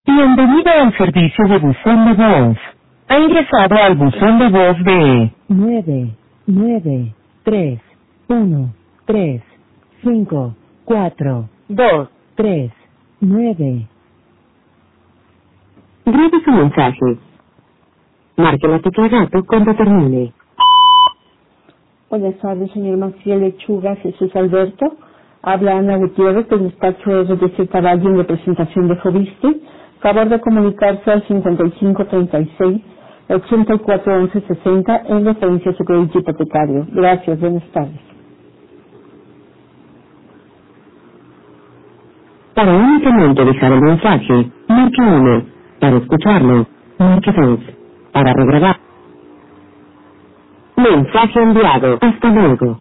Bienvenido al servicio de buzón de voz. Ha ingresado al buzón de voz de 993154239. Grabe su mensaje. Marque la tecla gato cuando termine. Buenas tardes, señor Maciel Lechuga, Jesús Alberto. Habla Ana Gutiérrez del despacho RDC Caballo en representación de Fobiste. Favor de comunicarse al 5536-841160 en referencia a su crédito hipotecario. Gracias, buenas tardes. Para únicamente dejar el mensaje, marque 1. Para escucharlo, marque 2. Para regrabar. Mensaje enviado. Hasta luego.